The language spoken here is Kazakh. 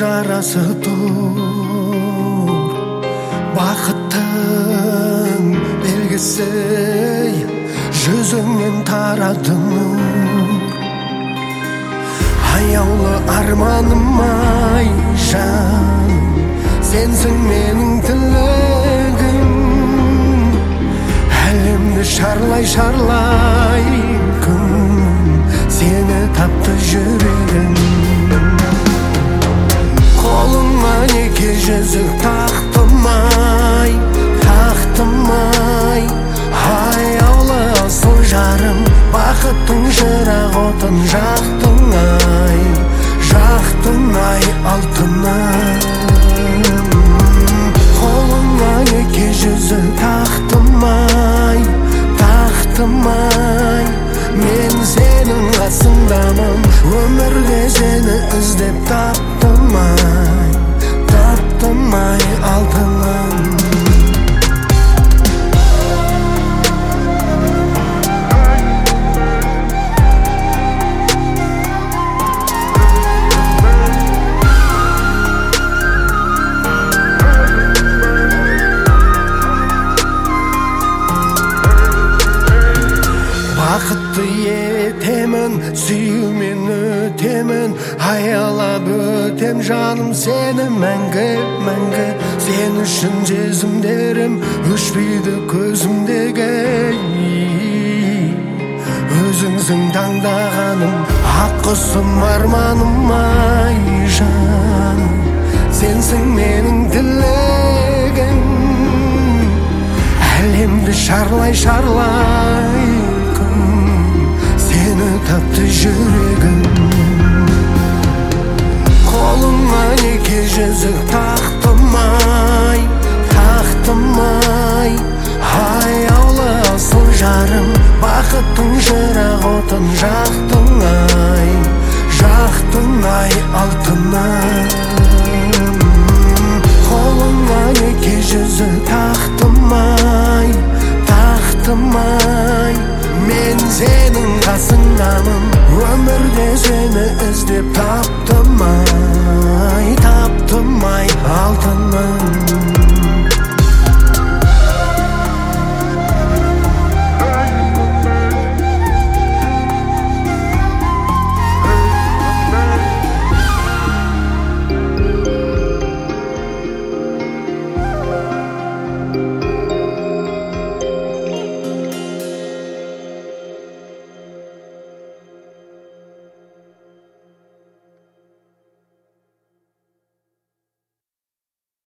жарасы тұр, бақыттың белгісі жүзіңнен тарады нұр. Аяулы арманым-ай жан, сенсің менің тілегім. Әлемді шарлай күн, сені тапты жүрегім. Қолыма неке жүзік тақтым-ай, аяулы асыл жарым, бақыттың жырақ отын жақтың-ай, алтыным. Қолыма неке жүзік тақтым-ай, мен сенің қасыңдамын, өмірде сені іздеп таптым-ай, алтыным. Бақытты етемін, сүюмен өтемін, аялап өтем жаным сені мәңгі. Сен үшін сезімдерім өшпейді көзімдегі. Өзіңсің таңдағаным, ақ құсым арманым-ай жаным, сенсің менің тілегім. Әлемді шарлай сені тапты жүрегім. Қолыма неке жүзік тақтым-ай, аяулы асыл жарым, бақыттың жырақ отын жақтың-ай, алтыным. Қолыма неке жүзік тақтым-ай, мен сенің қасыңдамын, өмірде сені іздеп таптым-ай.